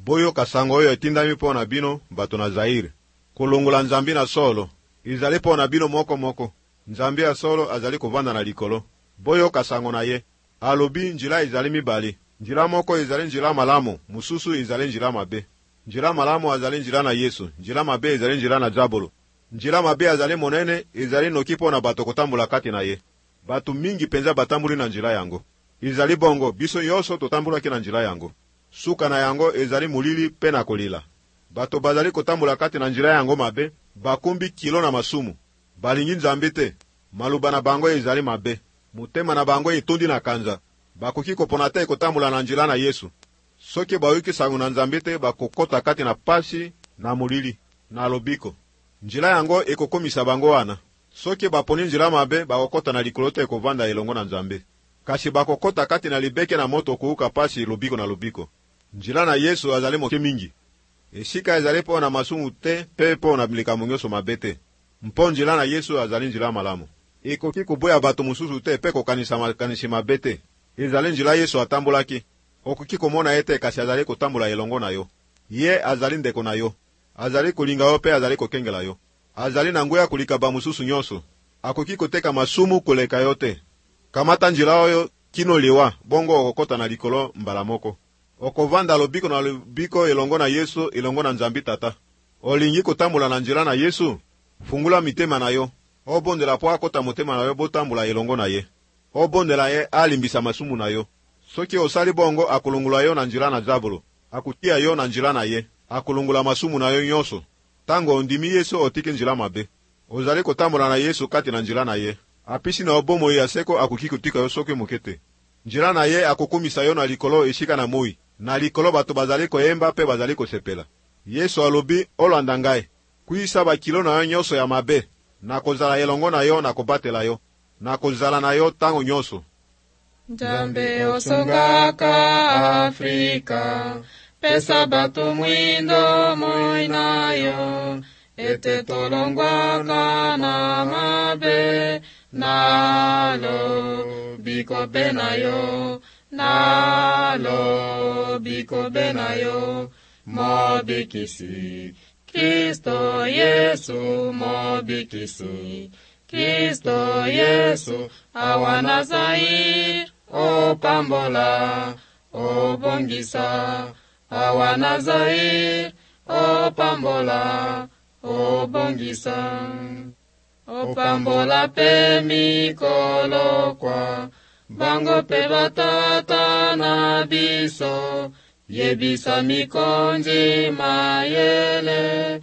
boyo kasango oyo etindami mpo na bino bato na Zaire. Kulungula nzambi na solo izali mpo na bino moko. Nzambi ya solo azali kovanda na likolo. Boyo kasango na ye. Alobi njila izali mibali. Njila moko izali njila malamu, mususu izali njila mabe. Njila malamu azali njila na Yesu, njila mabe izali njila na Jabolo. Njila mabe azali monene izali noki mpo na bato kotambula kati na ye. Batu mingi penza batambuli na njila yango. Izali bongo biso yoso totambulaki na njila yango. Suka na yango ezali mulili pe na kolila. Bato bazali kotambula kati na njila yango mabe, bakumbi kilo na masumu. Balingi nzambe te, maluba na bango ezali mabe. Mutema na bango etondi na kanza. Bakoki kopona te kotambula na njila na Yesu. Soki bawiki sangu na nzambe te bakokota kati na pasi na mulili na lobiko. Njila yango ekokomisa bango wana. Soki baponi njila mabe bakokota na likolo te kovanda elongo na nzambe. Kasi bakokota kati na libeke na moto kuuka pasi lobiko na lobiko. Njila na Yesu azali moke mingi. Esika ezali po na masumu te pe po na likambo nyonso mabe te. Mpo njila na Yesu azali njila malamu. Ekoki koboya bato mususu te pe kokanisa makanisi mabe te. Ezali njila Yesu atambolaki. Okoki komona ete kasi azali kotambola elongo na yo. Ye azali ndeko na yo. Azali kolinga yo pe azali kokengela yo. Azali na nguya kolika ba mususu nyonso. Akoki koteka masumu koleka yo te. Kamata njila oyo kino liwa bongo okokota na likolo mbala moko. Okovanda lobiko na lobiko elongo na Yesu elongo na Nzambi Tata. Olingi kotambola na njila na Yesu, fungula mitema na yo. Obondela po akota motema na yo botambola elongo na ye. Obondela ye alimbisa masumu na yo. Soki osali bongo akulungula yo na njila na Jabolo. Akutia yo na njila na ye. Akulungula masumu na yo nyonso. Tango ondimi Yesu otiki njila mabe. Ozali kotambola na Yesu kati na njila na ye. Apisi na obomo ya seko akuki kutika yo soki mokete. Njila na ye akukumisa yo na likolo esika na moi. Na likolo bato bazali koyemba pe bazali kosepela. Yesu alobi olanda ngai. Kuisa bakilo na yo nyonso ya mabe. Na kozala elongo na yo na kobatela yo. Na kozala na yo tango nyonso. Nzambe osungaka Afrika, pesa bato mwindo moina yo, ete tolongwaka na mabe, nalo biko bena yo, nalo biko bena yo, mobikisi, Kristo Yesu mobikisi, Kristo Yesu awana Zaire, o pambola, o bongisa, awana Zaire, o pambola, o bongisa. O pambola pe mikolo kwa, bango pe batata na biso, yebisa mikonzi mayele,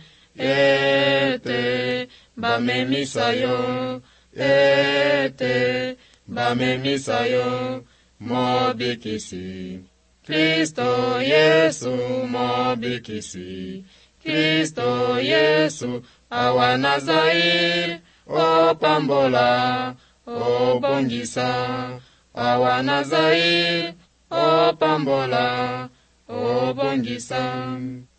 ete bamemisa yo, ete bamemisa yo, mobikisi. Kristo Yesu mobikisi, Kristo Yesu awana Zaire, o pambola, o bongisa, awana Zaire, o pambola, o bongisa.